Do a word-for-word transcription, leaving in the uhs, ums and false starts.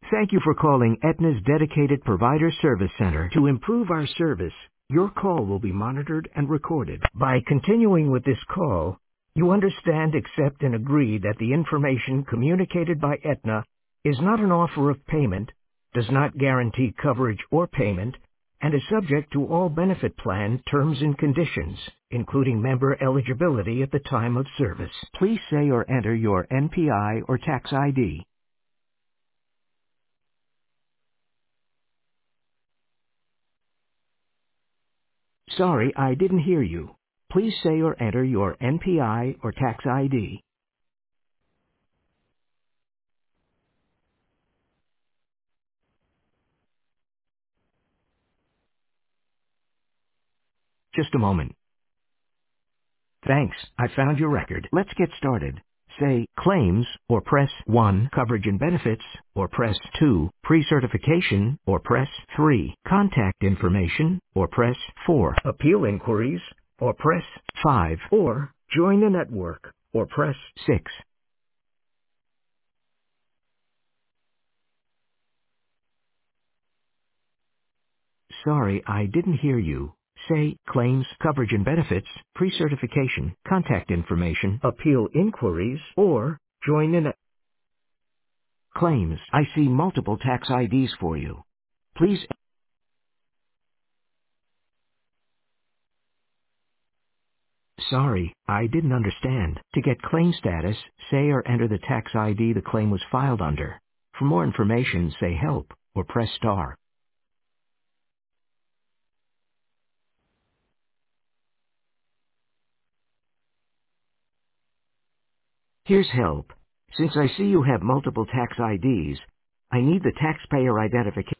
Thank you for calling Aetna's dedicated provider service center. To improve our service, your call will be monitored and recorded. By continuing with this call, you understand, accept, and agree that the information communicated by Aetna is not an offer of payment, does not guarantee coverage or payment, and is subject to all benefit plan terms and conditions, including member eligibility at the time of service. Please say or enter your N P I or tax I D. Sorry, I didn't hear you. Please say or enter your N P I or tax I D. Just a moment. Thanks, I found your record. Let's get started. Say claims or press one, coverage and benefits, or press two, pre-certification, or press three, contact information, or press four, appeal inquiries, or press five, or join the network, or press six. Sorry, I didn't hear you. Say claims, coverage and benefits, pre-certification, contact information, appeal inquiries, or join the net. Claims. I see multiple tax I Ds for you. Please. Sorry, I didn't understand. To get claim status, say or enter the tax I D the claim was filed under. For more information, say help or press star. Here's help. Since I see you have multiple tax I Ds, I need the taxpayer identification.